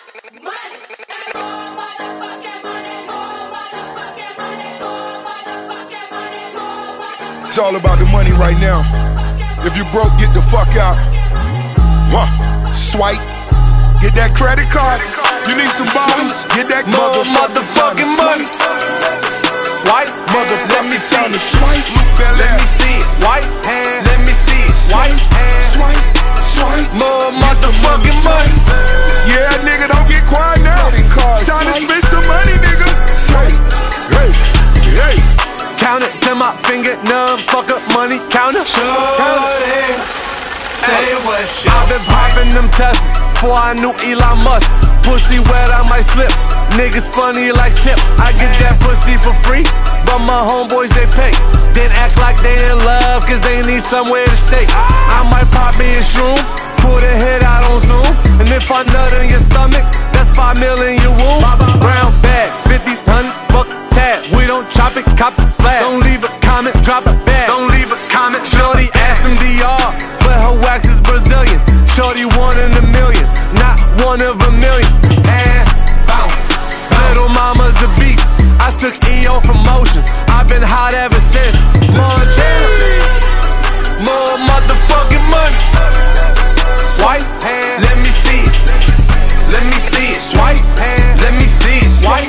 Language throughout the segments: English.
It's all about the money right now. If you broke, get the fuck out. Swipe. Get that credit card. You need some bottles. Get that motherfucking money. Swipe. Let me see it. Swipe. Let me see it. Swipe. Let me see it. Swipe. Swipe. Swipe. More motherfucking money. Yeah, nigga, don't get quiet now. It's time to spend some money, nigga. Swipe. Hey. Hey. Count it till my finger numb. Fuck up money. Count it. Shorty, say what's your I've been popping them Teslas before I knew Elon Musk. Pussy wet, I might slip. Niggas funny like Tip. I get that pussy for free, but my homeboys they pay. Then act like they in love, cause they need somewhere to stay. I might pop me a shroom, pull the head out on Zoom. And if I nut in your stomach, that's 5 million you womb. Brown bags, 50s, 100s, fuck tab. We don't chop it, cop the slab. Don't leave a comment, drop a bag. Don't leave a comment. Shorty asked him DR, but her wax is Brazilian. Shorty 1 in a million, not 1 of a million. And bounce. Little mama's a beast. I took EO from Motions. I've been hot ever since. Montana. More motherfucking money. Swipe. Let me see it. Let me see it. Swipe. Let me see it. Swipe.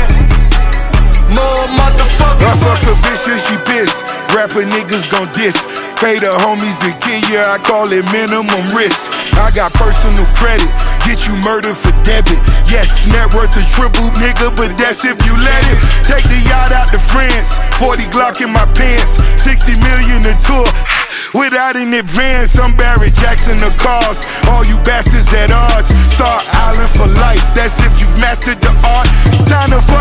More motherfucking I fuck money. a bitch and she pissed. Rapper niggas gon' diss. Pay the homies to kill you, I call it minimum risk. I got personal credit, get you murdered for debit. Yes, net worth a triple, nigga, but that's if you let it. Take the yacht out to France, 40 Glock in my pants, 60 million a tour. Without an advance, I'm Barrett Jackson the cars. All you bastards at odds, Star Island for life. That's if you've mastered the art. It's time to fuck